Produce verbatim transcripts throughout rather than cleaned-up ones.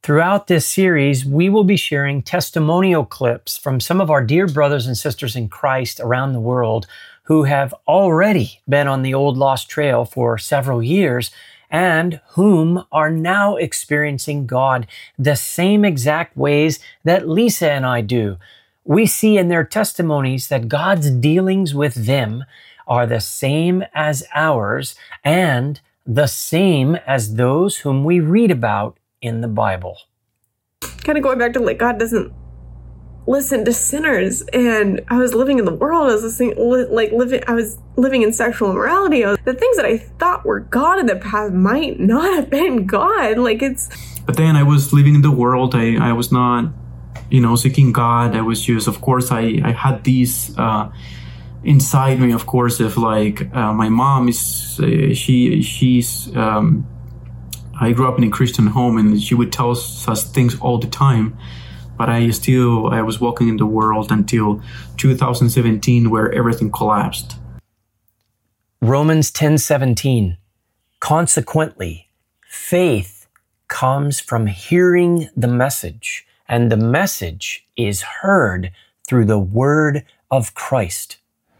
Throughout this series, we will be sharing testimonial clips from some of our dear brothers and sisters in Christ around the world who have already been on the old lost trail for several years and whom are now experiencing God the same exact ways that Lisa and I do. We see in their testimonies that God's dealings with them are the same as ours and the same as those whom we read about in the Bible. Kind of going back to like God doesn't listen to sinners, and I was living in the world. I was listening, like living. I was living in sexual immorality. Was, the things that I thought were God in the past might not have been God. Like it's. But then I was living in the world. I I was not, you know, seeking God. I was just, of course, I I had these uh, inside me, of course, of like uh, my mom is uh, she she's. Um, I grew up in a Christian home, and she would tell us things all the time. But I still, I was walking in the world until two thousand seventeen, where everything collapsed. Romans ten seventeen. Consequently, faith comes from hearing the message, and the message is heard through the word of Christ.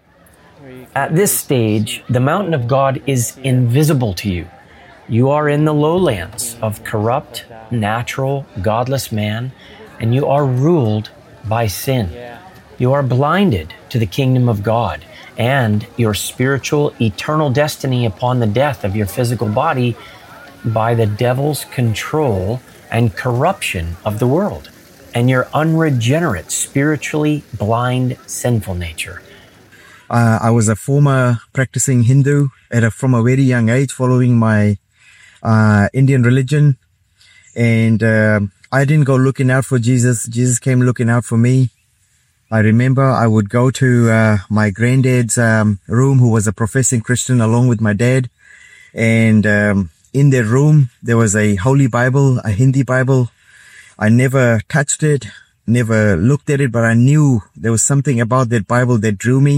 At this stage, the mountain of God is invisible to you. You are in the lowlands of corrupt, natural, godless man, and you are ruled by sin. You are blinded to the kingdom of God and your spiritual, eternal destiny upon the death of your physical body by the devil's control and corruption of the world and your unregenerate, spiritually blind, sinful nature. Uh, I was a former practicing Hindu at a, from a very young age, following my uh, Indian religion. And uh, I didn't go looking out for Jesus. Jesus came looking out for me. I remember I would go to uh, my granddad's um, room, who was a professing Christian, along with my dad. And um, in their room, there was a Holy Bible, a Hindi Bible. I never touched it, never looked at it, but I knew there was something about that Bible that drew me.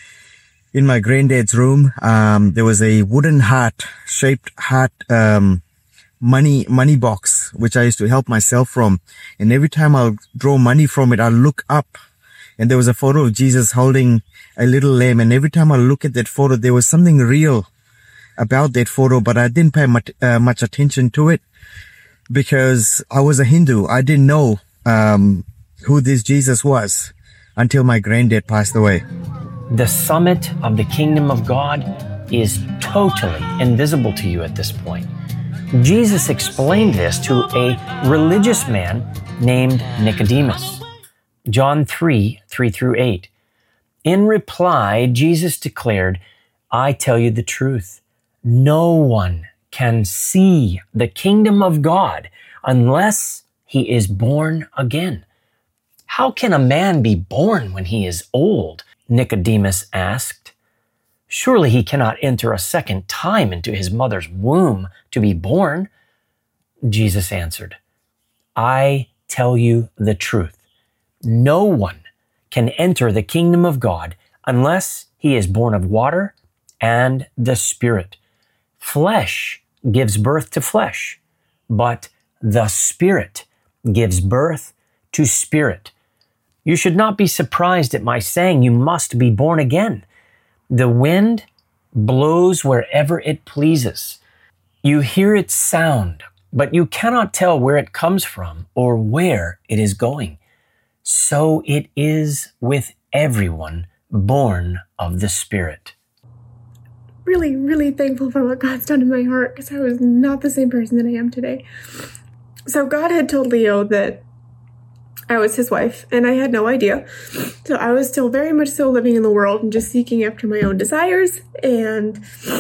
In my granddad's room, um, there was a wooden heart-shaped heart um, money money box, which I used to help myself from. And every time I'll draw money from it, I'll look up, and there was a photo of Jesus holding a little lamb. And every time I look at that photo, there was something real about that photo, but I didn't pay much, uh, much attention to it because I was a Hindu. I didn't know um, who this Jesus was until my granddad passed away. The summit of the kingdom of God is totally invisible to you at this point. Jesus explained this to a religious man named Nicodemus. John three, three through eight. In reply, Jesus declared, I tell you the truth. No one can see the kingdom of God unless he is born again. How can a man be born when he is old? Nicodemus asked. Surely he cannot enter a second time into his mother's womb to be born. Jesus answered, I tell you the truth. No one can enter the kingdom of God unless he is born of water and the Spirit. Flesh gives birth to flesh, but the Spirit gives birth to spirit. You should not be surprised at my saying you must be born again. The wind blows wherever it pleases. You hear its sound, but you cannot tell where it comes from or where it is going. So it is with everyone born of the Spirit. Really, really thankful for what God's done in my heart, because I was not the same person that I am today. So God had told Leo that I was his wife, and I had no idea. So I was still very much so living in the world and just seeking after my own desires and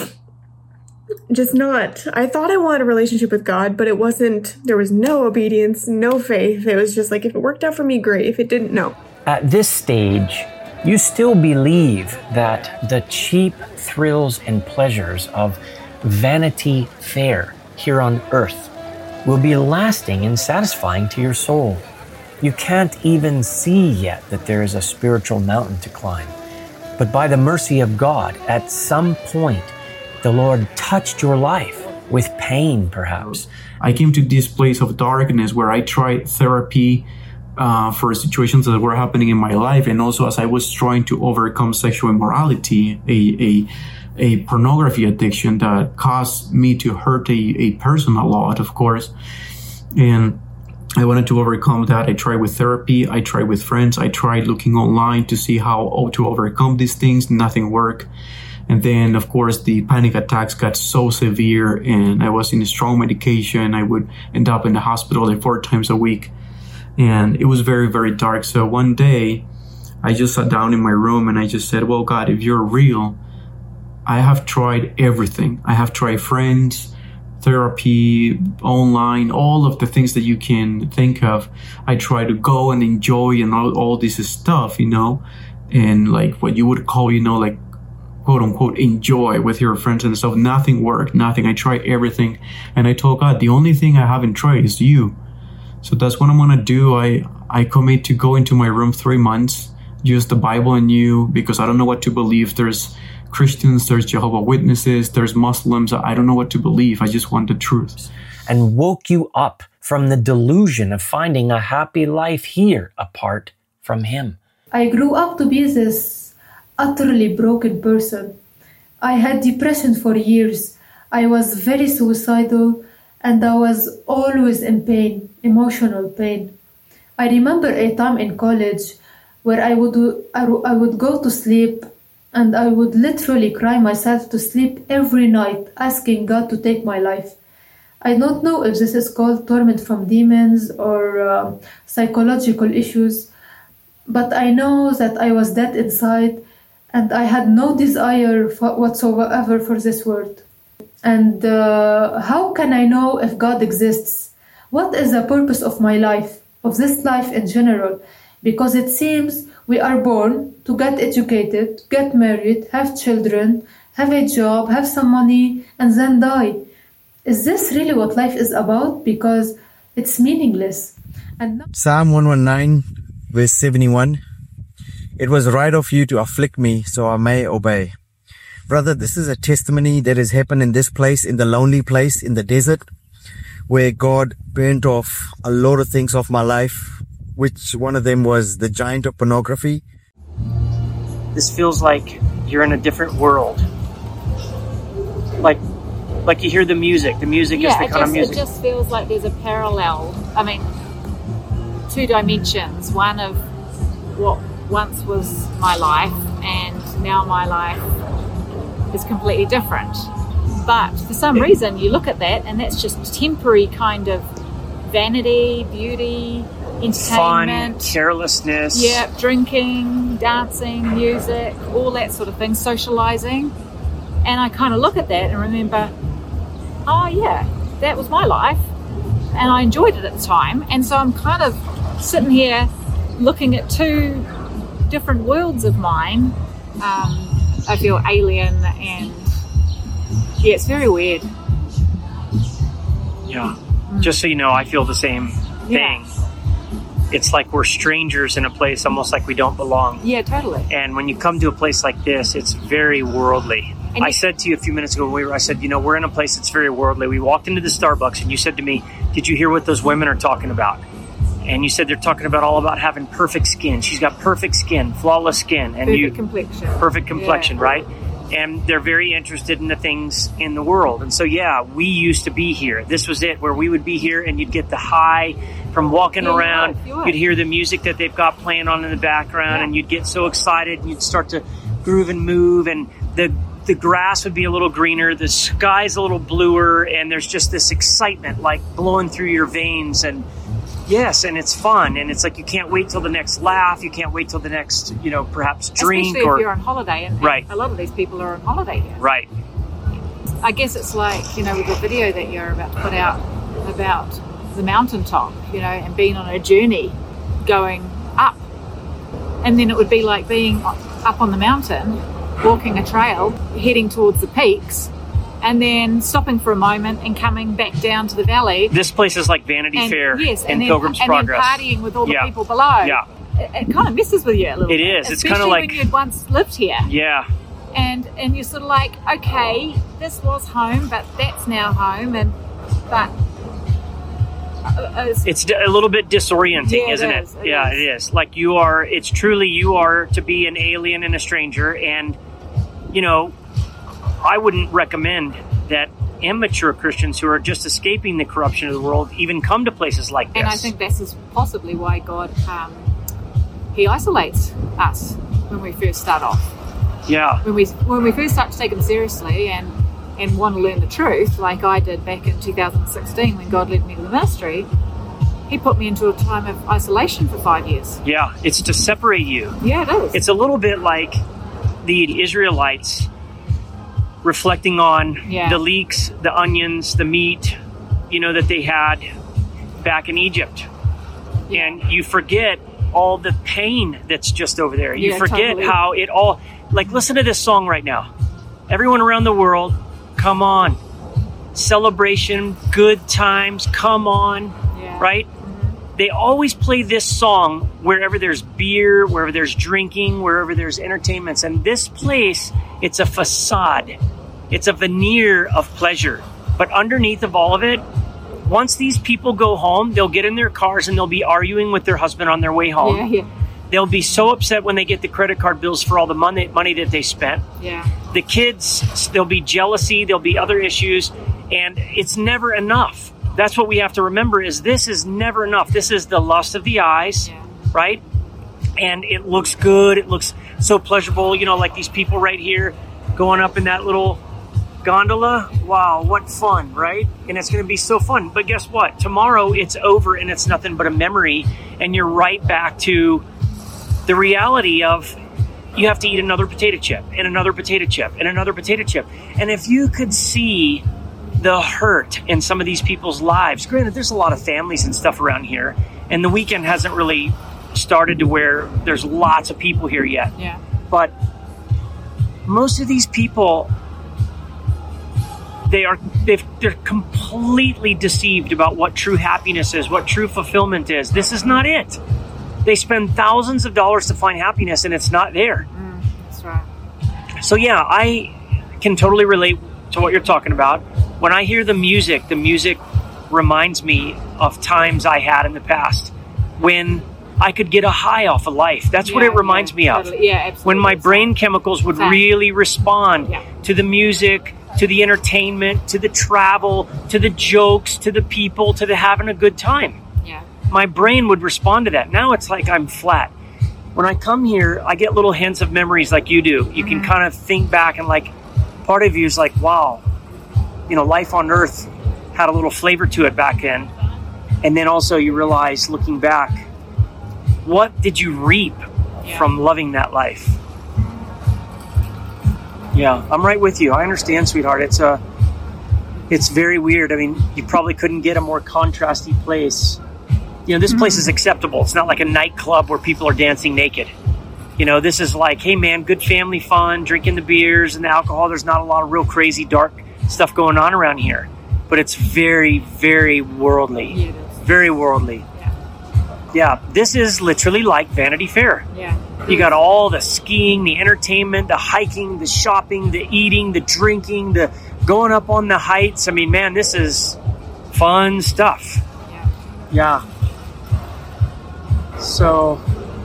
just not. I thought I wanted a relationship with God, but it wasn't, there was no obedience, no faith. It was just like, if it worked out for me, great. If it didn't, no. At this stage, you still believe that the cheap thrills and pleasures of Vanity Fair here on earth will be lasting and satisfying to your soul. You can't even see yet that there is a spiritual mountain to climb. But by the mercy of God, at some point, the Lord touched your life with pain, perhaps. I came to this place of darkness where I tried therapy uh, for situations that were happening in my life, and also as I was trying to overcome sexual immorality, a a, a pornography addiction that caused me to hurt a, a person a lot, of course. And I wanted to overcome that. I tried with therapy. I tried with friends. I tried looking online to see how to overcome these things. Nothing worked. And then, of course, the panic attacks got so severe, and I was in strong medication. I would end up in the hospital like four times a week. And it was very, very dark. So one day, I just sat down in my room and I just said, well, God, if you're real, I have tried everything. I have tried friends, therapy, online, all of the things that you can think of. I try to go and enjoy and all, all this stuff, you know, and like what you would call, you know, like, quote unquote, enjoy with your friends and stuff. Nothing worked, nothing. I tried everything. And I told God, the only thing I haven't tried is you. So that's what I'm going to do. I, I commit to go into my room three months, use the Bible and you, because I don't know what to believe. There's Christians, there's Jehovah's Witnesses, there's Muslims. I don't know what to believe. I just want the truth. And woke you up from the delusion of finding a happy life here apart from Him. I grew up to be this utterly broken person. I had depression for years. I was very suicidal, and I was always in pain, emotional pain. I remember a time in college where I would I would go to sleep and I would literally cry myself to sleep every night, asking God to take my life. I don't know if this is called torment from demons or uh, psychological issues, but I know that I was dead inside, and I had no desire for whatsoever for this world. And uh, how can I know if God exists? What is the purpose of my life, of this life in general? Because it seems we are born to get educated, get married, have children, have a job, have some money, and then die. Is this really what life is about? Because it's meaningless. And not- Psalm one nineteen, verse seventy-one. It was right of you to afflict me, so I may obey. Brother, this is a testimony that has happened in this place, in the lonely place, in the desert, where God burnt off a lot of things off my life, which one of them was the giant of pornography. This feels like you're in a different world. Like, like you hear the music. The music yeah, is the it kind just, of music. it just feels like there's a parallel. I mean, two dimensions. One of what once was my life, and now my life is completely different. But for some reason you look at that and that's just temporary kind of vanity, beauty, entertainment, fun, carelessness. Yeah, drinking, dancing, music, all that sort of thing, socializing. And I kind of look at that and remember, oh yeah, that was my life and I enjoyed it at the time. And so I'm kind of sitting here looking at two different worlds of mine. Um, I feel alien, and yeah, it's very weird. Yeah. Mm. Just so you know, I feel the same thing. Yeah. It's like we're strangers in a place, almost like we don't belong. Yeah, totally. And when you come to a place like this, it's very worldly. And I you- said to you a few minutes ago when we were, I said, you know, we're in a place that's very worldly. We walked into the Starbucks and you said to me, did you hear what those women are talking about? And you said they're talking about all about having perfect skin. She's got perfect skin, flawless skin. And perfect you, complexion. Perfect complexion, yeah. right? And they're very interested in the things in the world. And so, yeah, we used to be here. This was it, where we would be here and you'd get the high from walking yeah, around. You would, you would. You'd hear the music that they've got playing on in the background, yeah. and you'd get so excited and you'd start to groove and move, and the the grass would be a little greener, the sky's a little bluer, and there's just this excitement like blowing through your veins. And yes, and it's fun, and it's like you can't wait till the next laugh, you can't wait till the next, you know, perhaps drink. Especially or if you're on holiday, and, right. and a lot of these people are on holiday here. Right. I guess it's like, you know, with the video that you're about to put out about the mountaintop, you know, and being on a journey going up. And then it would be like being up on the mountain, walking a trail, heading towards the peaks, and then stopping for a moment and coming back down to the valley. This place is like Vanity and, Fair yes, and, and then, Pilgrim's and Progress. And then partying with all the yeah. people below. Yeah. It, it kind of messes with you a little it bit. It is. It's kind of Especially like... when you'd once lived here. Yeah. And and you're sort of like, okay, this was home, but that's now home, and but uh, it's, It's a little bit disorienting, Yeah, it isn't it? is, it yeah, is. it is. Like you are, it's truly you are to be an alien and a stranger. And, you know, I wouldn't recommend that immature Christians who are just escaping the corruption of the world even come to places like this. and I think this is possibly why God, um, he isolates us when we first start off. Yeah. When we when we first start to take him seriously and and want to learn the truth, like I did back in two thousand sixteen when God led me to the ministry, he put me into a time of isolation for five years. Yeah. It's to separate you. Yeah, it is. It's a little bit like the Israelites reflecting on Yeah. the leeks, the onions, the meat, you know, that they had back in Egypt. Yeah. And you forget all the pain that's just over there. You Yeah, forget totally. how it all, like, listen to this song right now. Everyone around the world, come on. Celebration, good times, come on, Yeah. right? They always play this song wherever there's beer, wherever there's drinking, wherever there's entertainments. And this place, it's a facade. It's a veneer of pleasure. But underneath of all of it, once these people go home, they'll get in their cars and they'll be arguing with their husband on their way home. Yeah, yeah, They'll be so upset when they get the credit card bills for all the money, money that they spent. yeah. The kids, there'll be jealousy, there'll be other issues, and it's never enough. That's what we have to remember is this is never enough. This is the lust of the eyes, Yeah. right? And it looks good. It looks so pleasurable. You know, like these people right here going up in that little gondola. Wow, what fun, right? And it's going to be so fun. But guess what? Tomorrow it's over and it's nothing but a memory. And you're right back to the reality of you have to eat another potato chip and another potato chip and another potato chip. And if you could see the hurt in some of these people's lives, granted, there's a lot of families and stuff around here, and the weekend hasn't really started to where there's lots of people here yet. Yeah. But most of these people, they are they've, they're completely deceived about what true happiness is, what true fulfillment is. This is not it. They spend thousands of dollars to find happiness, and it's not there. Mm, that's right. So yeah, I can totally relate to what you're talking about. When I hear the music, the music reminds me of times I had in the past when I could get a high off of life. That's what Yeah, it reminds yeah, me of. totally. Yeah, absolutely. When my It's brain chemicals would Same. really respond Yeah. to the music, to the entertainment, to the travel, to the jokes, to the people, to the having a good time. Yeah. My brain would respond to that. Now it's like I'm flat. When I come here, I get little hints of memories like you do. You can kind of think back and like, part of you is like, wow, you know, life on earth had a little flavor to it back then. And then also you realize looking back, what did you reap Yeah. from loving that life? Yeah, I'm right with you. I understand, sweetheart. It's a, it's very weird. I mean, you probably couldn't get a more contrasty place. You know, this place is acceptable. It's not like a nightclub where people are dancing naked. You know, this is like, hey man, good family fun, drinking the beers and the alcohol. There's not a lot of real crazy dark stuff going on around here. But it's very, very worldly. Yeah, it is. Very worldly. Yeah. Yeah, this is literally like Vanity Fair. Yeah. You got all the skiing, the entertainment, the hiking, the shopping, the eating, the drinking, the going up on the heights. I mean, man, this is fun stuff. Yeah. Yeah. So,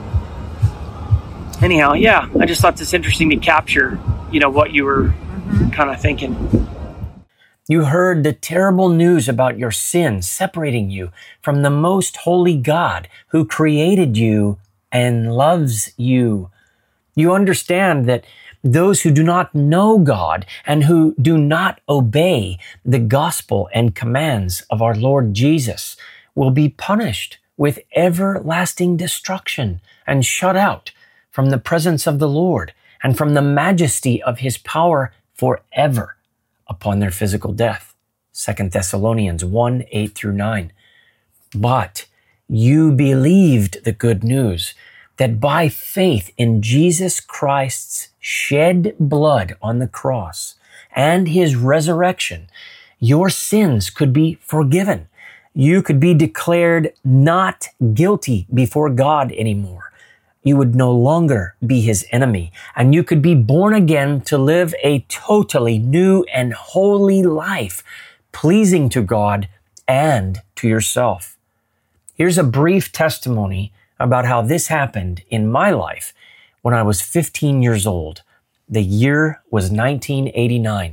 anyhow, yeah, I just thought this interesting to capture, you know, what you were mm-hmm. kind of thinking. You heard the terrible news about your sin separating you from the most holy God who created you and loves you. You understand that those who do not know God and who do not obey the gospel and commands of our Lord Jesus will be punished with everlasting destruction and shut out from the presence of the Lord and from the majesty of his power forever upon their physical death. Second Thessalonians one, eight through nine. But you believed the good news that by faith in Jesus Christ's shed blood on the cross and his resurrection, your sins could be forgiven. You could be declared not guilty before God anymore. you would no longer be his enemy, and you could be born again to live a totally new and holy life, pleasing to God and to yourself. Here's a brief testimony about how this happened in my life when I was fifteen years old. The year was nineteen eighty-nine.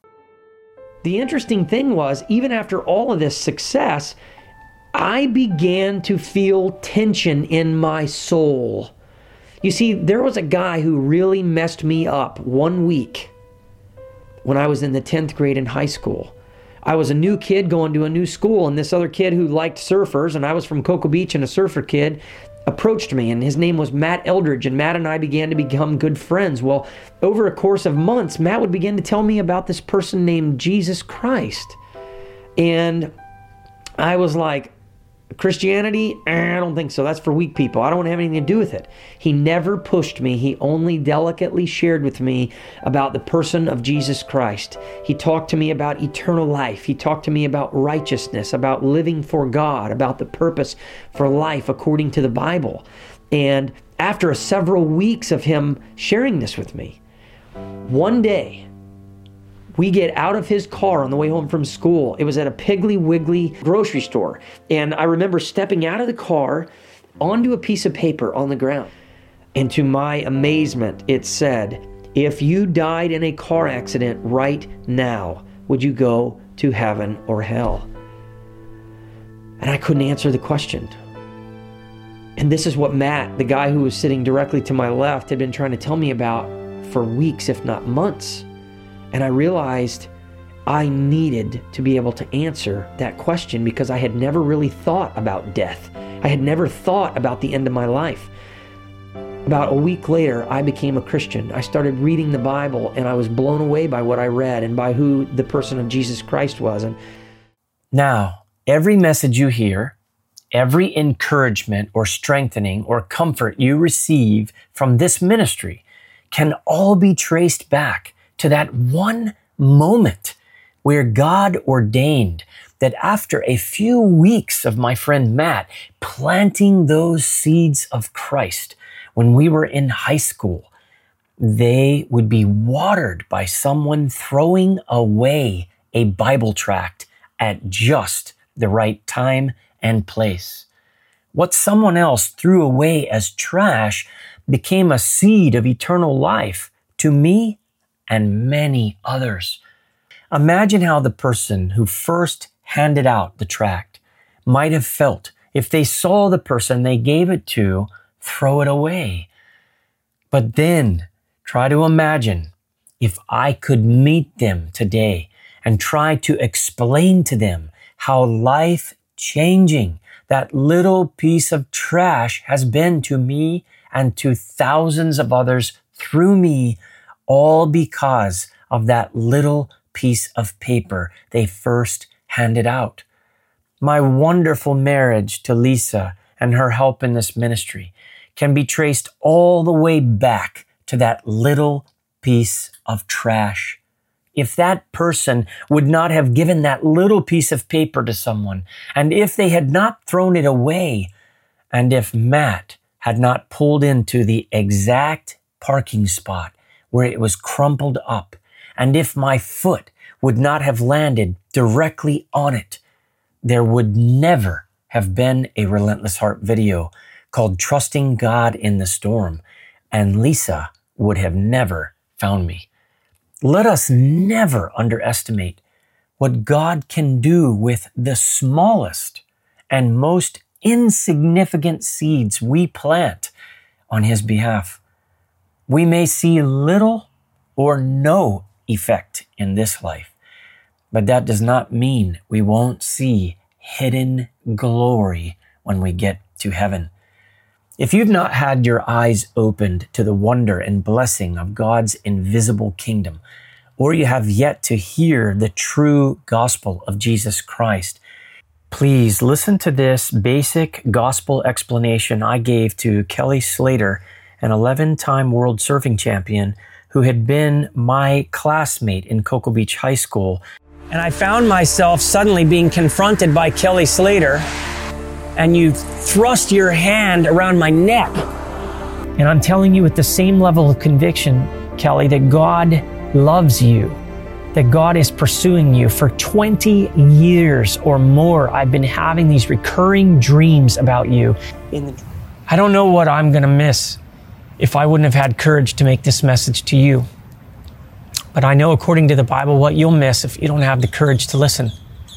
The interesting thing was, even after all of this success, I began to feel tension in my soul. You see, there was a guy who really messed me up one week when I was in the tenth grade in high school. I was a new kid going to a new school, and this other kid who liked surfers, and I was from Cocoa Beach and a surfer kid, approached me, and his name was Matt Eldridge, and Matt and I began to become good friends. Well, over a course of months, Matt would begin to tell me about this person named Jesus Christ. And I was like, Christianity? Eh, I don't think so. That's for weak people. I don't want to have anything to do with it. He never pushed me. He only delicately shared with me about the person of Jesus Christ. He talked to me about eternal life. He talked to me about righteousness, about living for God, about the purpose for life according to the Bible. And after several weeks of him sharing this with me, one day, we get out of his car on the way home from school. It was at a Piggly Wiggly grocery store. And I remember stepping out of the car onto a piece of paper on the ground. And to my amazement, it said, if you died in a car accident right now, would you go to heaven or hell? And I couldn't answer the question. And this is what Matt, the guy who was sitting directly to my left, had been trying to tell me about for weeks, if not months. And I realized I needed to be able to answer that question because I had never really thought about death. I had never thought about the end of my life. About a week later, I became a Christian. I started reading the Bible, and I was blown away by what I read and by who the person of Jesus Christ was. And now, every message you hear, every encouragement or strengthening or comfort you receive from this ministry can all be traced back to that one moment where God ordained that after a few weeks of my friend Matt planting those seeds of Christ when we were in high school, they would be watered by someone throwing away a Bible tract at just the right time and place. What someone else threw away as trash became a seed of eternal life to me and many others. Imagine how the person who first handed out the tract might have felt if they saw the person they gave it to throw it away. But then try to imagine if I could meet them today and try to explain to them how life-changing that little piece of trash has been to me and to thousands of others through me, all because of that little piece of paper they first handed out. My wonderful marriage to Lisa and her help in this ministry can be traced all the way back to that little piece of trash. If that person would not have given that little piece of paper to someone, and if they had not thrown it away, and if Matt had not pulled into the exact parking spot where it was crumpled up, and if my foot would not have landed directly on it, there would never have been a Relentless Heart video called Trusting God in the Storm, and Lisa would have never found me. Let us never underestimate what God can do with the smallest and most insignificant seeds we plant on His behalf. We may see little or no effect in this life, but that does not mean we won't see hidden glory when we get to heaven. If you've not had your eyes opened to the wonder and blessing of God's invisible kingdom, or you have yet to hear the true gospel of Jesus Christ, please listen to this basic gospel explanation I gave to Kelly Slater, an eleven-time world surfing champion who had been my classmate in Cocoa Beach High School. And I found myself suddenly being confronted by Kelly Slater, and you thrust your hand around my neck And I'm telling you with the same level of conviction, Kelly, that God loves you, that God is pursuing you. For twenty years or more, I've been having these recurring dreams about you. I don't know what I'm going to miss if I wouldn't have had courage to make this message to you. But I know according to the Bible what you'll miss if you don't have the courage to listen.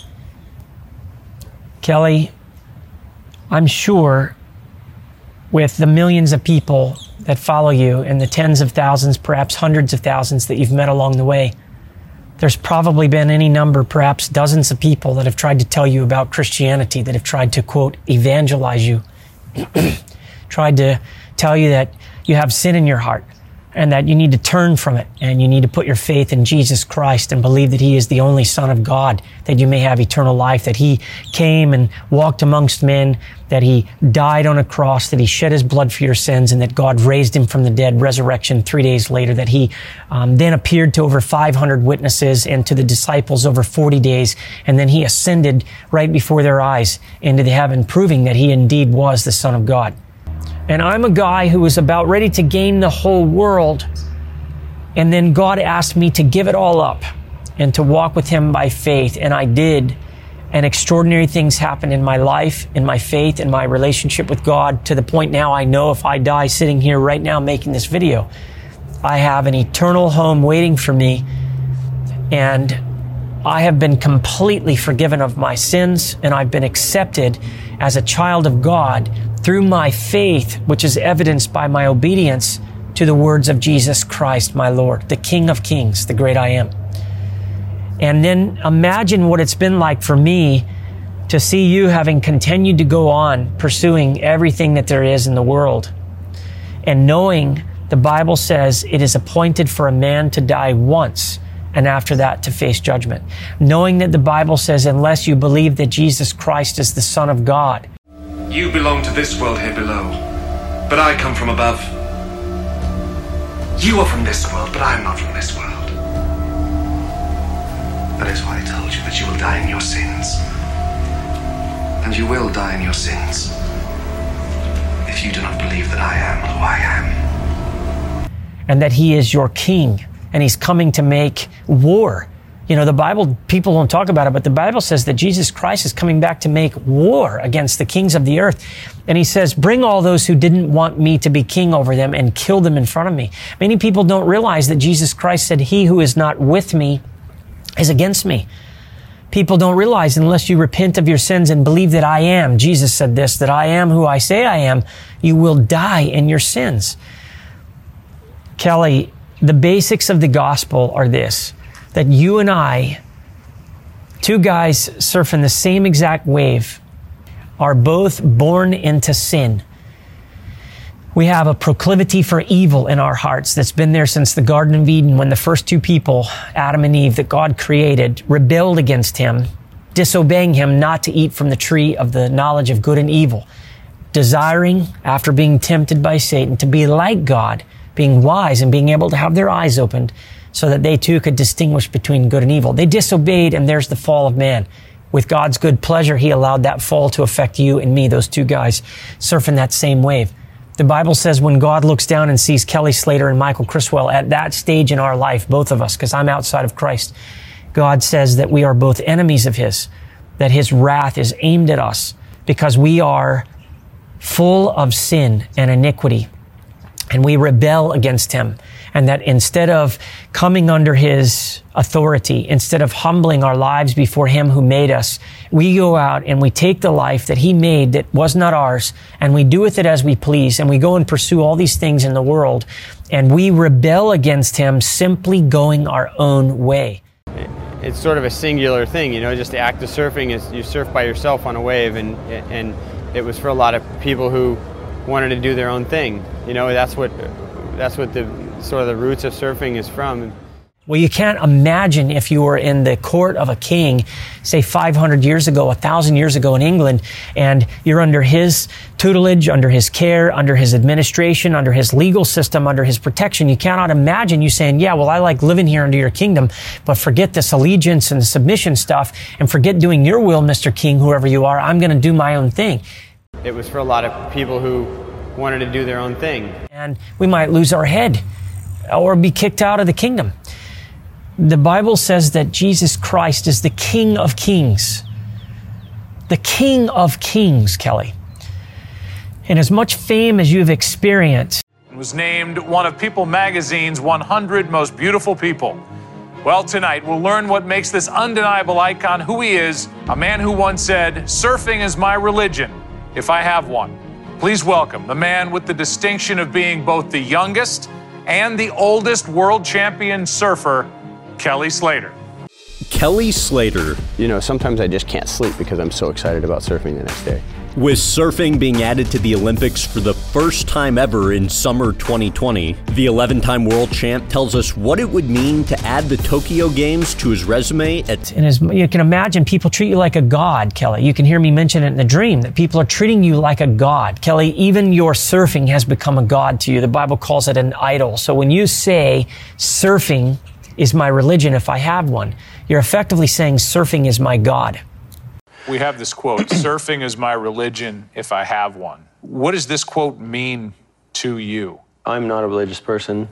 Kelly, I'm sure with the millions of people that follow you and the tens of thousands, perhaps hundreds of thousands that you've met along the way, there's probably been any number, perhaps dozens of people that have tried to tell you about Christianity, that have tried to, quote, evangelize you, tried to tell you that you have sin in your heart and that you need to turn from it and you need to put your faith in Jesus Christ and believe that He is the only Son of God, that you may have eternal life, that He came and walked amongst men, that He died on a cross, that He shed His blood for your sins, and that God raised Him from the dead, resurrection three days later, that He um, then appeared to over five hundred witnesses and to the disciples over forty days, and then He ascended right before their eyes into the heaven, proving that He indeed was the Son of God. And I'm a guy who was about ready to gain the whole world. And then God asked me to give it all up and to walk with Him by faith. And I did. And extraordinary things happened in my life, in my faith, in my relationship with God, to the point now I know if I die sitting here right now making this video, I have an eternal home waiting for me. And I have been completely forgiven of my sins, and I've been accepted as a child of God through my faith, which is evidenced by my obedience to the words of Jesus Christ, my Lord, the King of Kings, the great I Am. And then imagine what it's been like for me to see you having continued to go on pursuing everything that there is in the world, and knowing the Bible says it is appointed for a man to die once, and after that to face judgment. Knowing that the Bible says unless you believe that Jesus Christ is the Son of God. You belong to this world here below, but I come from above. You are from this world, but I am not from this world. That is why I told you that you will die in your sins. And you will die in your sins if you do not believe that I am who I am. And that He is your King, and He's coming to make war. You know, the Bible, people don't talk about it, but the Bible says that Jesus Christ is coming back to make war against the kings of the earth. And He says, bring all those who didn't want me to be king over them and kill them in front of me. Many people don't realize that Jesus Christ said, he who is not with me is against me. People don't realize unless you repent of your sins and believe that I am, Jesus said this, that I am who I say I am, you will die in your sins. Kelly, the basics of the gospel are this, that you and I, two guys surfing the same exact wave, are both born into sin. We have a proclivity for evil in our hearts that's been there since the Garden of Eden, when the first two people, Adam and Eve, that God created, rebelled against Him, disobeying Him not to eat from the tree of the knowledge of good and evil, desiring, after being tempted by Satan, to be like God, being wise and being able to have their eyes opened so that they too could distinguish between good and evil. They disobeyed, and there's the fall of man. With God's good pleasure, He allowed that fall to affect you and me, those two guys surfing that same wave. The Bible says when God looks down and sees Kelly Slater and Michael Criswell at that stage in our life, both of us, because I'm outside of Christ, God says that we are both enemies of His, that His wrath is aimed at us because we are full of sin and iniquity, and we rebel against Him. And that instead of coming under His authority, instead of humbling our lives before Him who made us, we go out and we take the life that He made that was not ours, and we do with it as we please, and we go and pursue all these things in the world, and we rebel against Him, simply going our own way. It's sort of a singular thing, you know, just the act of surfing is you surf by yourself on a wave, and and it was for a lot of people who wanted to do their own thing. You know, that's what that's what the sort of the roots of surfing is from. Well, you can't imagine if you were in the court of a king, say five hundred years ago, one thousand years ago in England, and you're under his tutelage, under his care, under his administration, under his legal system, under his protection. You cannot imagine you saying, yeah, well, I like living here under your kingdom, but forget this allegiance and submission stuff and forget doing your will, Mister King, whoever you are. I'm going to do my own thing. It was for a lot of people who wanted to do their own thing. And we might lose our head or be kicked out of the kingdom. The Bible says that Jesus Christ is the King of Kings. The King of Kings, Kelly. And as much fame as you've experienced, was named one of People magazine's one hundred most beautiful people. Well, tonight we'll learn what makes this undeniable icon who he is, a man who once said, "Surfing is my religion, if I have one." Please welcome the man with the distinction of being both the youngest and the oldest world champion surfer, Kelly Slater. Kelly Slater. You know, sometimes I just can't sleep because I'm so excited about surfing the next day. With surfing being added to the Olympics for the first time ever in summer twenty twenty, the eleven-time world champ tells us what it would mean to add the Tokyo Games to his resume. At and as you can imagine, people treat you like a god, Kelly. You can hear me mention it in the dream, that people are treating you like a god. Kelly, even your surfing has become a god to you. The Bible calls it an idol. So when you say surfing is my religion if I have one, you're effectively saying surfing is my god. We have this quote, "Surfing is my religion if I have one." What does this quote mean to you? I'm not a religious person.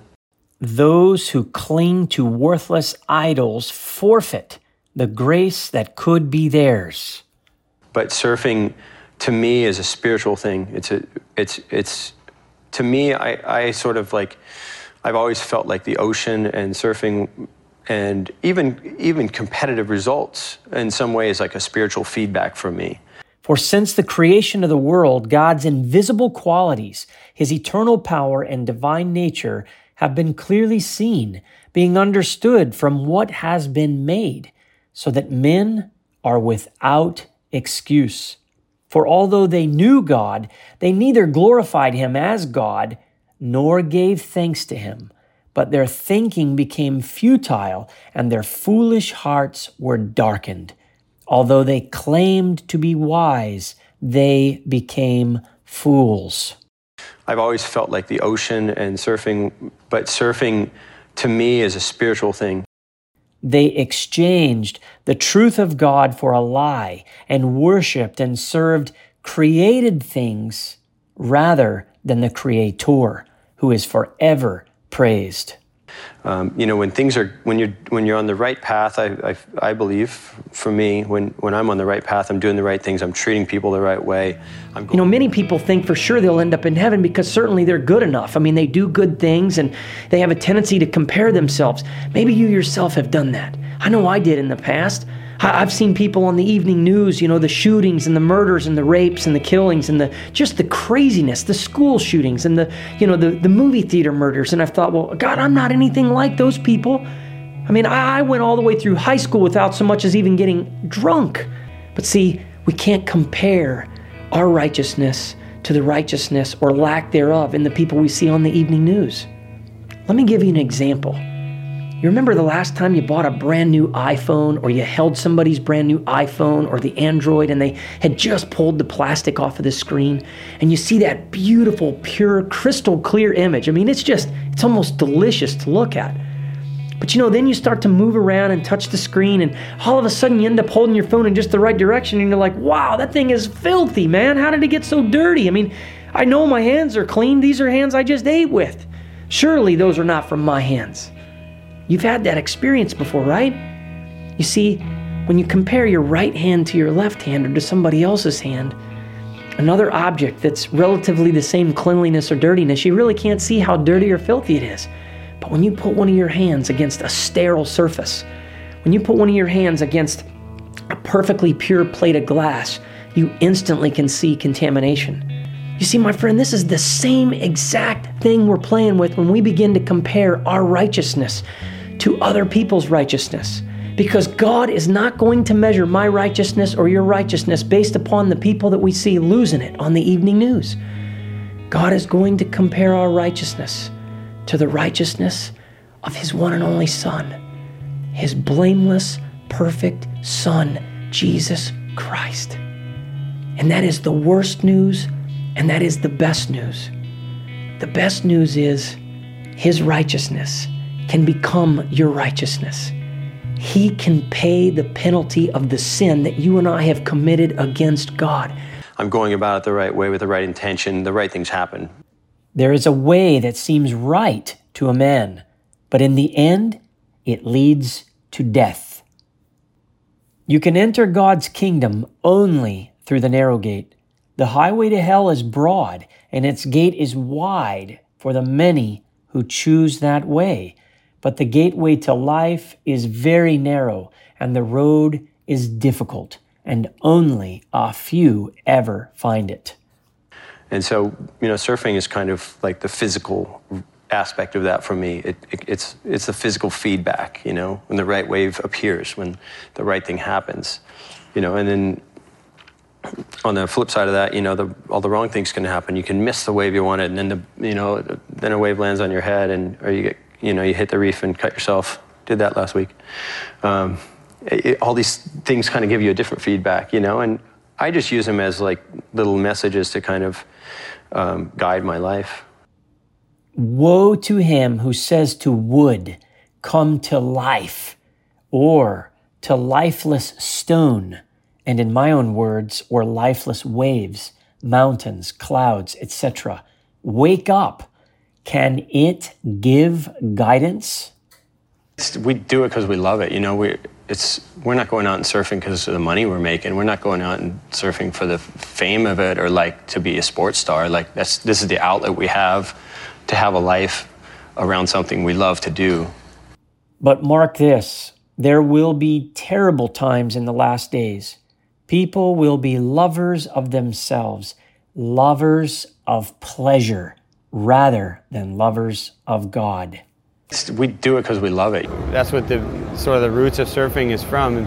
Those who cling to worthless idols forfeit the grace that could be theirs. But surfing, to me, is a spiritual thing. It's a, it's, it's. To me, I, I sort of like, I've always felt like the ocean and surfing, and even even competitive results in some ways like a spiritual feedback from me. For since the creation of the world, God's invisible qualities, his eternal power and divine nature have been clearly seen, being understood from what has been made, so that men are without excuse. For although they knew God, they neither glorified him as God, nor gave thanks to him. But their thinking became futile, and their foolish hearts were darkened. Although they claimed to be wise, they became fools. I've always felt like the ocean and surfing, but surfing to me is a spiritual thing. They exchanged the truth of God for a lie and worshiped and served created things rather than the Creator, who is forever praised. Um, you know, when things are, when you're, when you're on the right path, I, I, I believe, for me, when, when I'm on the right path, I'm doing the right things, I'm treating people the right way. I'm you know, many people think for sure they'll end up in heaven because certainly they're good enough. I mean, they do good things and they have a tendency to compare themselves. Maybe you yourself have done that. I know I did in the past. I've seen people on the evening news, you know, the shootings and the murders and the rapes and the killings and the just the craziness, the school shootings and the, you know, the, the movie theater murders. And I've thought, well, God, I'm not anything like those people. I mean, I went all the way through high school without so much as even getting drunk. But see, we can't compare our righteousness to the righteousness or lack thereof in the people we see on the evening news. Let me give you an example. You remember the last time you bought a brand new iPhone or you held somebody's brand new iPhone or the Android and they had just pulled the plastic off of the screen and you see that beautiful, pure, crystal clear image. I mean, it's just, it's almost delicious to look at. But you know, then you start to move around and touch the screen and all of a sudden you end up holding your phone in just the right direction and you're like, wow, that thing is filthy, man. How did it get so dirty? I mean, I know my hands are clean. These are hands I just ate with. Surely those are not from my hands. You've had that experience before, right? You see, when you compare your right hand to your left hand or to somebody else's hand, another object that's relatively the same cleanliness or dirtiness, you really can't see how dirty or filthy it is. But when you put one of your hands against a sterile surface, when you put one of your hands against a perfectly pure plate of glass, you instantly can see contamination. You see, my friend, this is the same exact thing we're playing with when we begin to compare our righteousness to other people's righteousness. Because God is not going to measure my righteousness or your righteousness based upon the people that we see losing it on the evening news. God is going to compare our righteousness to the righteousness of His one and only Son, His blameless, perfect Son, Jesus Christ. And that is the worst news, and that is the best news. The best news is His righteousness can become your righteousness. He can pay the penalty of the sin that you and I have committed against God. I'm going about it the right way with the right intention, the right things happen. There is a way that seems right to a man, but in the end, it leads to death. You can enter God's kingdom only through the narrow gate. The highway to hell is broad, and its gate is wide for the many who choose that way. But the gateway to life is very narrow, and the road is difficult, and only a few ever find it. And so, you know, surfing is kind of like the physical aspect of that for me. It, it, it's it's the physical feedback, you know, when the right wave appears, when the right thing happens, you know, and then on the flip side of that, you know, the, all the wrong things can happen. You can miss the wave you wanted, and then the, you know, then a wave lands on your head, and or you get, you know, you hit the reef and cut yourself. Did that last week. Um, it, all these things kind of give you a different feedback, you know, and I just use them as like little messages to kind of um, guide my life. Woe to him who says to wood, come to life, or to lifeless stone, and in my own words, or lifeless waves, mountains, clouds, et cetera. Wake up. Can it give guidance? We do it because we love it. You know, we it's we're not going out and surfing because of the money we're making. We're not going out and surfing for the fame of it or like to be a sports star. Like that's this is the outlet we have to have a life around something we love to do. But mark this, there will be terrible times in the last days. People will be lovers of themselves, lovers of pleasure, rather than lovers of God. We do it because we love it. That's what the sort of the roots of surfing is from.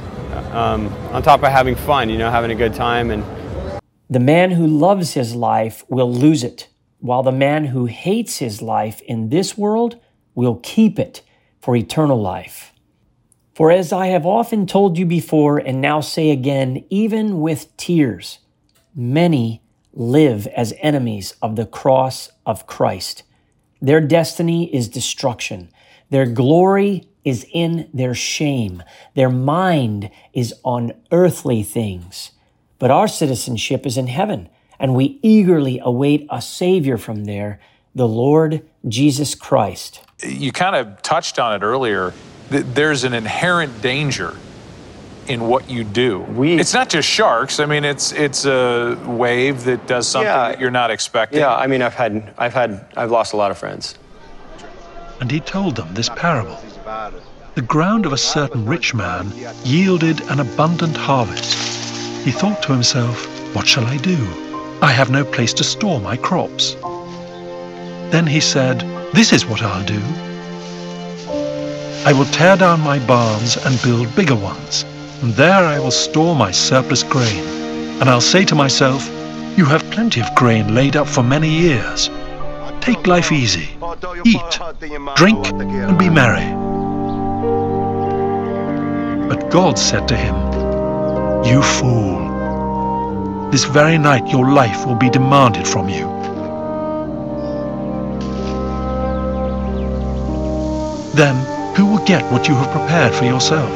Um, on top of having fun, you know, having a good time. And the man who loves his life will lose it, while the man who hates his life in this world will keep it for eternal life. For as I have often told you before, and now say again, even with tears, many live as enemies of the cross of Christ. Their destiny is destruction. Their glory is in their shame. Their mind is on earthly things. But our citizenship is in heaven, and we eagerly await a Savior from there, the Lord Jesus Christ. You kind of touched on it earlier. There's an inherent danger in what you do. We, it's not just sharks. I mean, it's it's a wave that does something yeah, that you're not expecting. Yeah, I mean, I've had, I've had, I've lost a lot of friends. And he told them this parable. The ground of a certain rich man yielded an abundant harvest. He thought to himself, what shall I do? I have no place to store my crops. Then he said, this is what I'll do. I will tear down my barns and build bigger ones, and there I will store my surplus grain. And I'll say to myself, you have plenty of grain laid up for many years. Take life easy, eat, drink, and be merry. But God said to him, you fool, this very night your life will be demanded from you. Then who will get what you have prepared for yourself?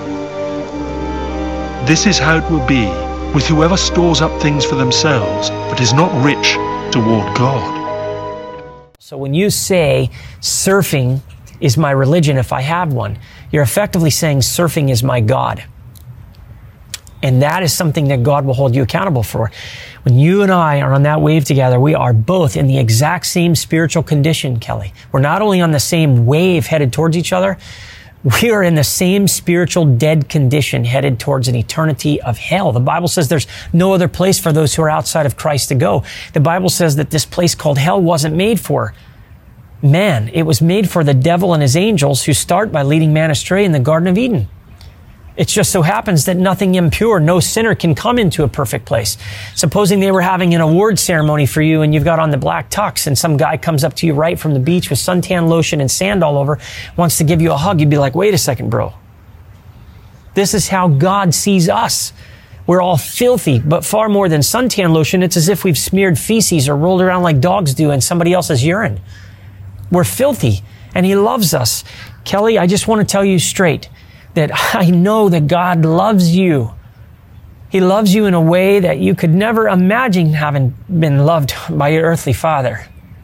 This is how it will be with whoever stores up things for themselves, but is not rich toward God. So when you say surfing is my religion if I have one, you're effectively saying surfing is my God. And that is something that God will hold you accountable for. When you and I are on that wave together, we are both in the exact same spiritual condition, Kelly. We're not only on the same wave headed towards each other, we are in the same spiritual dead condition headed towards an eternity of hell. The Bible says there's no other place for those who are outside of Christ to go. The Bible says that this place called hell wasn't made for man. It was made for the devil and his angels who start by leading man astray in the Garden of Eden. It just so happens that nothing impure, no sinner can come into a perfect place. Supposing they were having an award ceremony for you and you've got on the black tux and some guy comes up to you right from the beach with suntan lotion and sand all over, wants to give you a hug, you'd be like, wait a second, bro. This is how God sees us. We're all filthy, but far more than suntan lotion, it's as if we've smeared feces or rolled around like dogs do in somebody else's urine. We're filthy, and He loves us. Kelly, I just want to tell you straight that I know that God loves you. He loves you in a way that you could never imagine having been loved by your earthly father.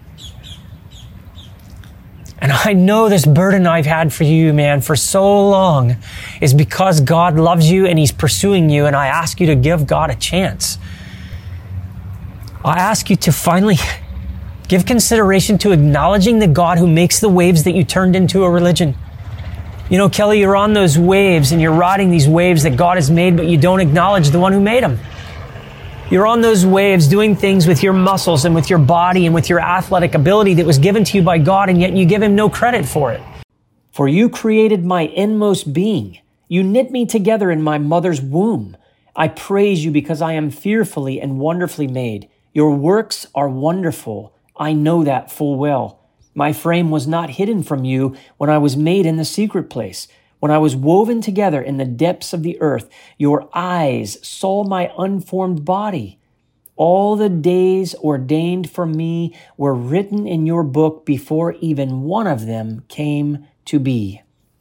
And I know this burden I've had for you, man, for so long is because God loves you and He's pursuing you, and I ask you to give God a chance. I ask you to finally give consideration to acknowledging the God who makes the waves that you turned into a religion. You know, Kelly, you're on those waves and you're riding these waves that God has made, but you don't acknowledge the one who made them. You're on those waves doing things with your muscles and with your body and with your athletic ability that was given to you by God, and yet you give Him no credit for it. For you created my inmost being. You knit me together in my mother's womb. I praise you because I am fearfully and wonderfully made. Your works are wonderful. I know that full well. My frame was not hidden from you when I was made in the secret place. When I was woven together in the depths of the earth, your eyes saw my unformed body. All the days ordained for me were written in your book before even one of them came to be.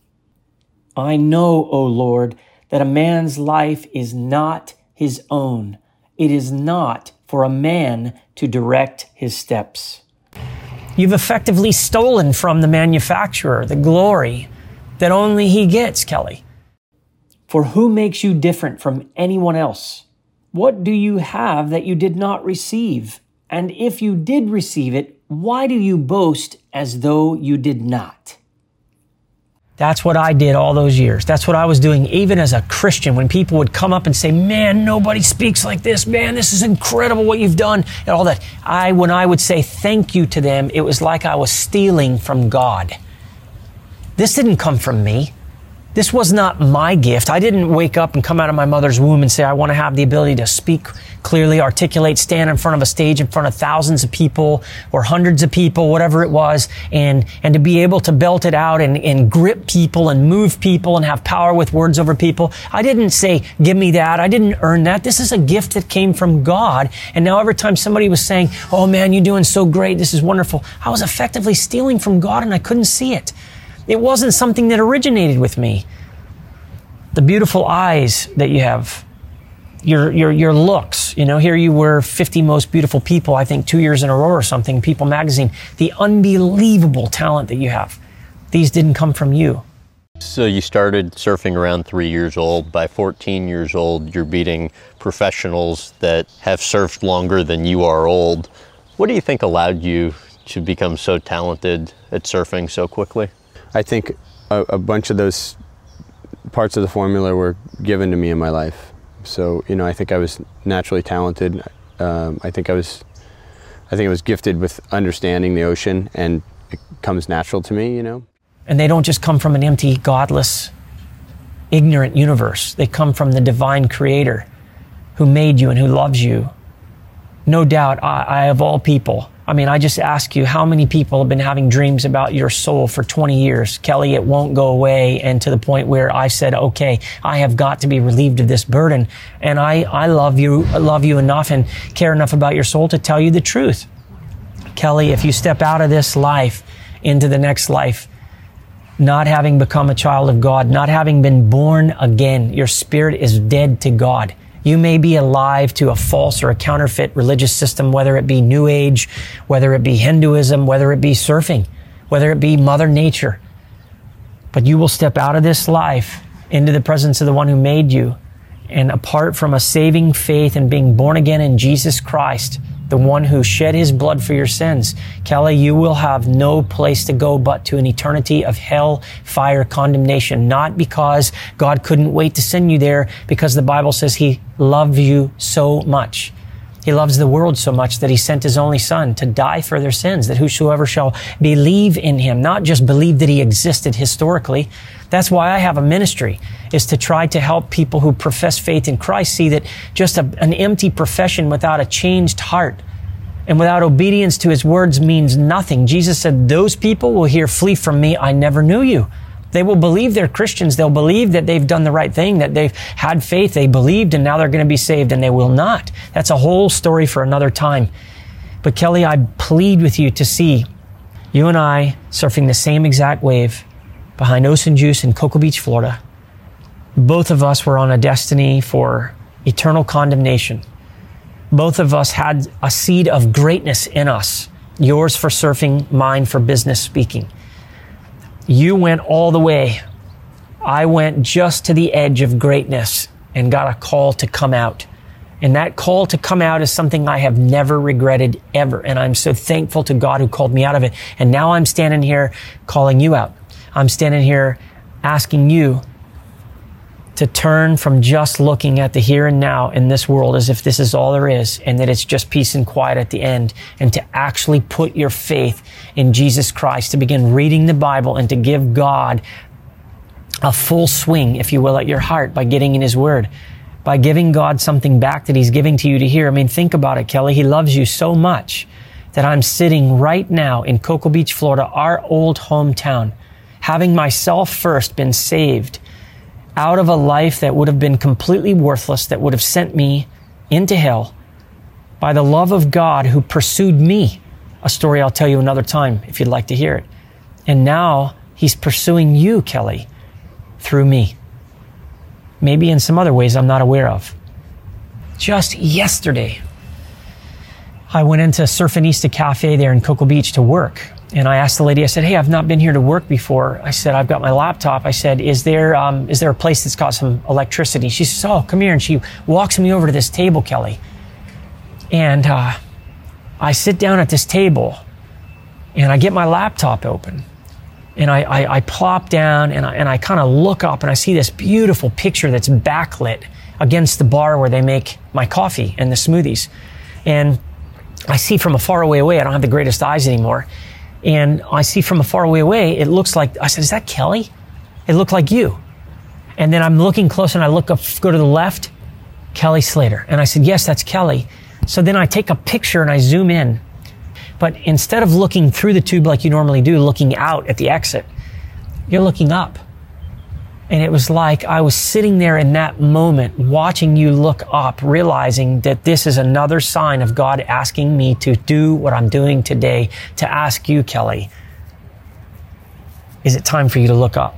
I know, O Lord, that a man's life is not his own. It is not for a man to direct his steps. You've effectively stolen from the manufacturer the glory that only He gets, Kelly. For who makes you different from anyone else? What do you have that you did not receive? And if you did receive it, why do you boast as though you did not? That's what I did all those years. That's what I was doing even as a Christian, when people would come up and say, man, nobody speaks like this. Man, this is incredible what you've done and all that. I, when I would say thank you to them, it was like I was stealing from God. This didn't come from me. This was not my gift. I didn't wake up and come out of my mother's womb and say, I want to have the ability to speak clearly, articulate, stand in front of a stage in front of thousands of people or hundreds of people, whatever it was, and, and to be able to belt it out and, and grip people and move people and have power with words over people. I didn't say, give me that. I didn't earn that. This is a gift that came from God. And now every time somebody was saying, oh man, you're doing so great, this is wonderful, I was effectively stealing from God and I couldn't see it. It wasn't something that originated with me. The beautiful eyes that you have, your your your looks, you know, here you were fifty most beautiful people, I think two years in a row or something, People magazine, the unbelievable talent that you have. These didn't come from you. So you started surfing around three years old. By fourteen years old, you're beating professionals that have surfed longer than you are old. What do you think allowed you to become so talented at surfing so quickly? I think a, a bunch of those parts of the formula were given to me in my life. So, you know, I think I was naturally talented. Um, I think I was, I think I was gifted with understanding the ocean, and it comes natural to me, you know. And they don't just come from an empty, godless, ignorant universe. They come from the divine Creator who made you and who loves you. No doubt, I, I of all people, I mean, I just ask you, how many people have been having dreams about your soul for twenty years? Kelly, it won't go away. And to the point where I said, okay, I have got to be relieved of this burden. And I, I love you, love you enough and care enough about your soul to tell you the truth. Kelly, if you step out of this life into the next life, not having become a child of God, not having been born again, your spirit is dead to God. You may be alive to a false or a counterfeit religious system, whether it be New Age, whether it be Hinduism, whether it be surfing, whether it be Mother Nature. But you will step out of this life into the presence of the one who made you. And apart from a saving faith and being born again in Jesus Christ, the one who shed his blood for your sins, Kelly, you will have no place to go but to an eternity of hell, fire, condemnation. Not because God couldn't wait to send you there, because the Bible says He loved you so much. He loves the world so much that He sent His only Son to die for their sins, that whosoever shall believe in Him, not just believe that He existed historically. That's why I have a ministry, is to try to help people who profess faith in Christ see that just a, an empty profession without a changed heart and without obedience to His words means nothing. Jesus said, those people will hear, flee from me, I never knew you. They will believe they're Christians. They'll believe that they've done the right thing, that they've had faith, they believed, and now they're going to be saved, and they will not. That's a whole story for another time. But Kelly, I plead with you to see you and I surfing the same exact wave behind Ocean Juice in Cocoa Beach, Florida. Both of us were on a destiny for eternal condemnation. Both of us had a seed of greatness in us. Yours for surfing, mine for business speaking. You went all the way. I went just to the edge of greatness and got a call to come out. And that call to come out is something I have never regretted ever. And I'm so thankful to God who called me out of it. And now I'm standing here calling you out. I'm standing here asking you to turn from just looking at the here and now in this world as if this is all there is and that it's just peace and quiet at the end, and to actually put your faith in Jesus Christ, to begin reading the Bible and to give God a full swing, if you will, at your heart by getting in His Word, by giving God something back that He's giving to you to hear. I mean, think about it, Kelly. He loves you so much that I'm sitting right now in Cocoa Beach, Florida, our old hometown, having myself first been saved out of a life that would have been completely worthless, that would have sent me into hell, by the love of God who pursued me. A story I'll tell you another time if you'd like to hear it. And now He's pursuing you, Kelly, through me. Maybe in some other ways I'm not aware of. Just yesterday, I went into Surfinista Cafe there in Cocoa Beach to work. And I asked the lady, I said, hey, I've not been here to work before. I said, I've got my laptop. I said, is there um, is there a place that's got some electricity? She says, oh, come here. And she walks me over to this table, Kelly. And uh, I sit down at this table and I get my laptop open. And I, I, I plop down and I, and I kind of look up and I see this beautiful picture that's backlit against the bar where they make my coffee and the smoothies. And I see from a far away away, I don't have the greatest eyes anymore. And I see from a far away away, it looks like, I said, is that Kelly? It looked like you. And then I'm looking close and I look up, go to the left, Kelly Slater. And I said, yes, that's Kelly. So then I take a picture and I zoom in. But instead of looking through the tube like you normally do, looking out at the exit, you're looking up. And it was like I was sitting there in that moment, watching you look up, realizing that this is another sign of God asking me to do what I'm doing today, to ask you, Kelly, is it time for you to look up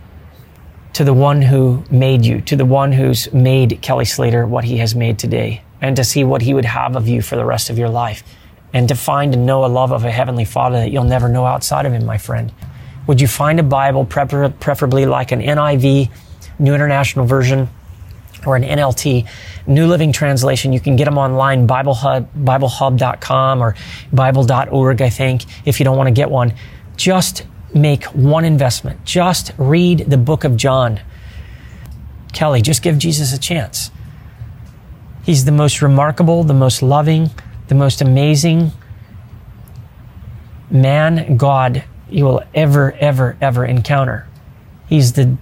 to the one who made you, to the one who's made Kelly Slater what he has made today, and to see what He would have of you for the rest of your life, and to find and know a love of a Heavenly Father that you'll never know outside of Him, my friend. Would you find a Bible, preferably like an N I V, New International Version, or an N L T, New Living Translation? You can get them online, Bible Hub, Bible Hub dot com or Bible dot org, I think, if you don't want to get one. Just make one investment. Just read the book of John. Kelly, just give Jesus a chance. He's the most remarkable, the most loving, the most amazing man, God, you will ever, ever, ever encounter. He's the,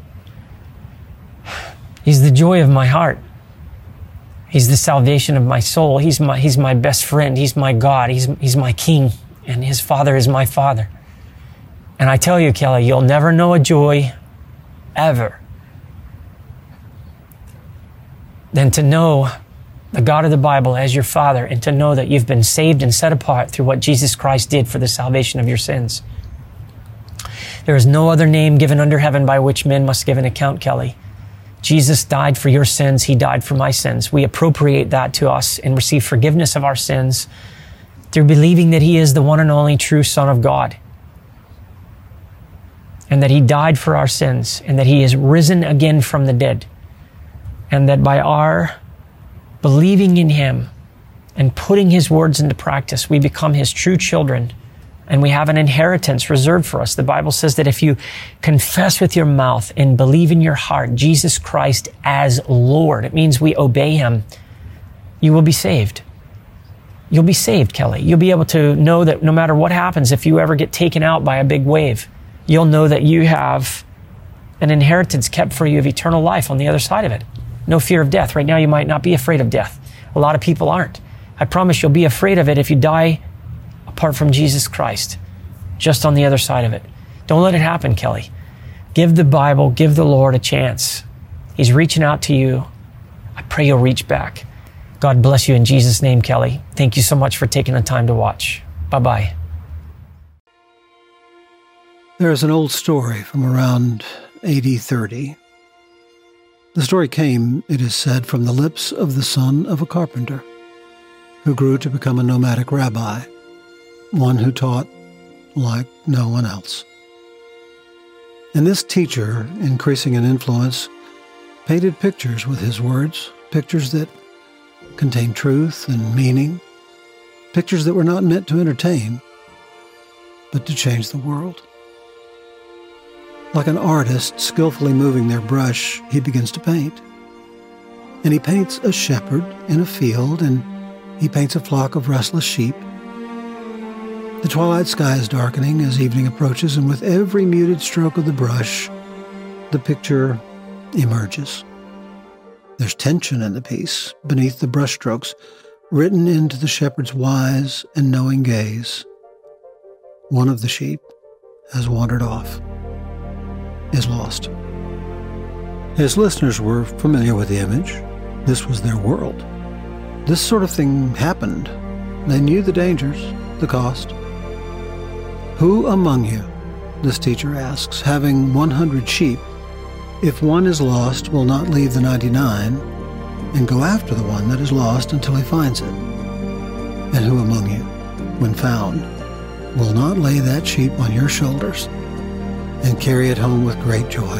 he's the joy of my heart. He's the salvation of my soul. He's my, he's my best friend. He's my God. He's, he's my King, and His Father is my Father. And I tell you, Kelly, you'll never know a joy ever than to know the God of the Bible as your Father, and to know that you've been saved and set apart through what Jesus Christ did for the salvation of your sins. There is no other name given under heaven by which men must give an account, Kelly. Jesus died for your sins. He died for my sins. We appropriate that to us and receive forgiveness of our sins through believing that He is the one and only true Son of God, and that He died for our sins, and that He is risen again from the dead, and that by our believing in Him and putting His words into practice, we become His true children, and we have an inheritance reserved for us. The Bible says that if you confess with your mouth and believe in your heart Jesus Christ as Lord, it means we obey Him, you will be saved. You'll be saved, Kelly. You'll be able to know that no matter what happens, if you ever get taken out by a big wave, you'll know that you have an inheritance kept for you of eternal life on the other side of it. No fear of death. Right now, you might not be afraid of death. A lot of people aren't. I promise you'll be afraid of it if you die apart from Jesus Christ, just on the other side of it. Don't let it happen, Kelly. Give the Bible, give the Lord a chance. He's reaching out to you. I pray you'll reach back. God bless you in Jesus' name, Kelly. Thank you so much for taking the time to watch. Bye-bye. There's an old story from around eighty thirty. The story came, it is said, from the lips of the son of a carpenter, who grew to become a nomadic rabbi, one who taught like no one else. And this teacher, increasing in influence, painted pictures with his words, pictures that contained truth and meaning, pictures that were not meant to entertain, but to change the world. Like an artist skillfully moving their brush, he begins to paint. And he paints a shepherd in a field, and he paints a flock of restless sheep. The twilight sky is darkening as evening approaches, and with every muted stroke of the brush, the picture emerges. There's tension in the piece beneath the brushstrokes, written into the shepherd's wise and knowing gaze. One of the sheep has wandered off, is lost. His listeners were familiar with the image. This was their world. This sort of thing happened. They knew the dangers, the cost. Who among you, this teacher asks, having one hundred sheep, if one is lost, will not leave the ninety-nine and go after the one that is lost until he finds it? And who among you, when found, will not lay that sheep on your shoulders and carry it home with great joy?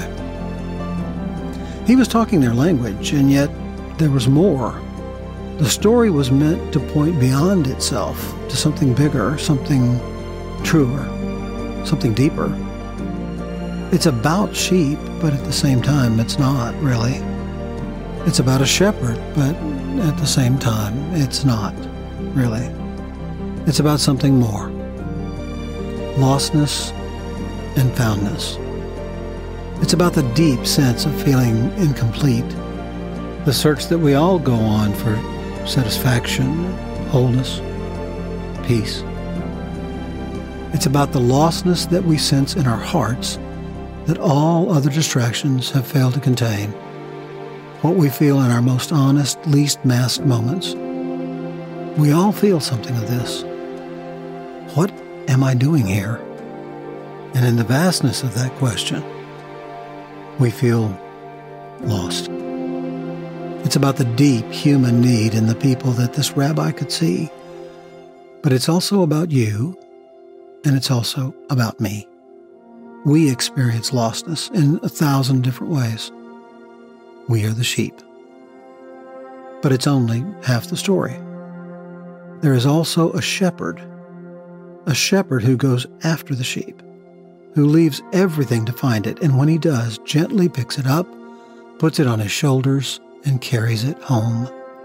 He was talking their language, and yet there was more. The story was meant to point beyond itself to something bigger, something truer, something deeper. It's about sheep, but at the same time, it's not really. It's about a shepherd, but at the same time, it's not really. It's about something more. Lostness and foundness. It's about the deep sense of feeling incomplete, the search that we all go on for satisfaction, wholeness, peace. It's about the lostness that we sense in our hearts that all other distractions have failed to contain, what we feel in our most honest, least masked moments. We all feel something of this. What am I doing here? And in the vastness of that question, we feel lost. It's about the deep human need in the people that this rabbi could see. But it's also about you, and it's also about me. We experience lostness in a thousand different ways. We are the sheep. But it's only half the story. There is also a shepherd, a shepherd who goes after the sheep, who leaves everything to find it, and when he does, gently picks it up, puts it on his shoulders, and carries it home.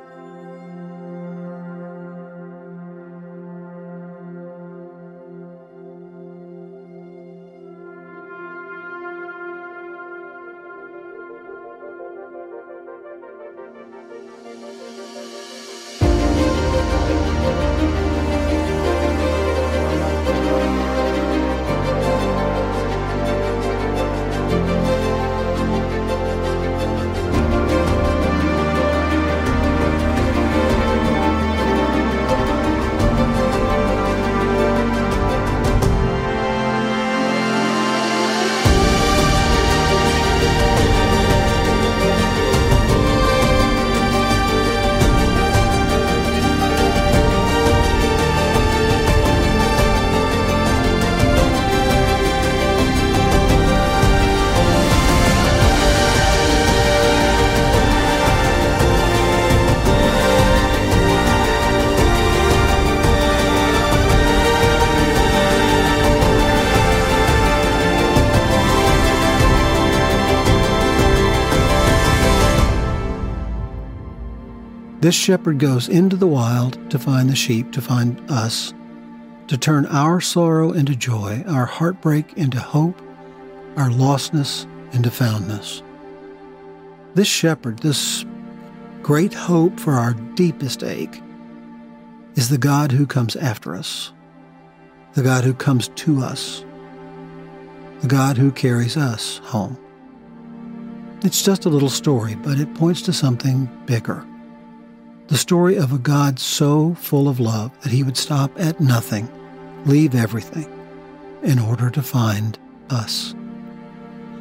This shepherd goes into the wild to find the sheep, to find us, to turn our sorrow into joy, our heartbreak into hope, our lostness into foundness. This shepherd, this great hope for our deepest ache, is the God who comes after us, the God who comes to us, the God who carries us home. It's just a little story, but it points to something bigger. The story of a God so full of love that he would stop at nothing, leave everything, in order to find us.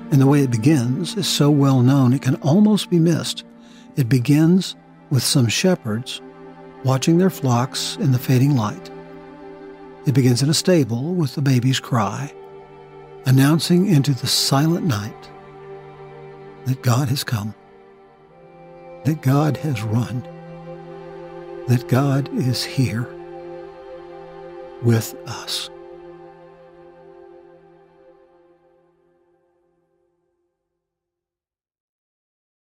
And the way it begins is so well known it can almost be missed. It begins with some shepherds watching their flocks in the fading light. It begins in a stable with the baby's cry, announcing into the silent night that God has come, that God has run, that God is here with us.